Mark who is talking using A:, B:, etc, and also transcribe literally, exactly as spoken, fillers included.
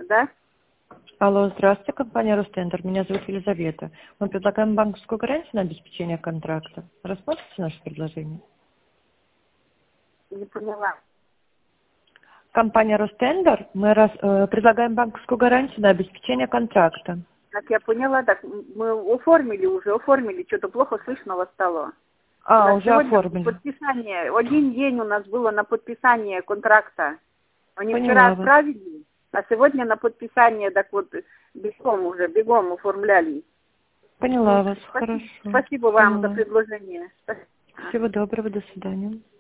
A: Да?
B: Алло, здравствуйте, компания Ростендер. Меня зовут Елизавета. Мы предлагаем банковскую гарантию на обеспечение контракта. Рассмотрите наше предложение.
A: Не поняла.
B: Компания Ростендер. Мы рас, э, предлагаем банковскую гарантию на обеспечение контракта.
A: Как я поняла, так мы оформили уже, оформили, что-то плохо слышно вас стало. У
B: А,
A: нас
B: уже
A: сегодня
B: оформили.
A: подписание, один день у нас было на подписание контракта. Они
B: Поняла
A: вчера
B: вас.
A: отправили, а сегодня на подписание, так вот, бегом уже, бегом оформляли.
B: Поняла
A: Ну,
B: вас,
A: спасибо,
B: хорошо.
A: спасибо вам за
B: Поняла.
A: предложение. Спасибо.
B: Всего доброго, до свидания.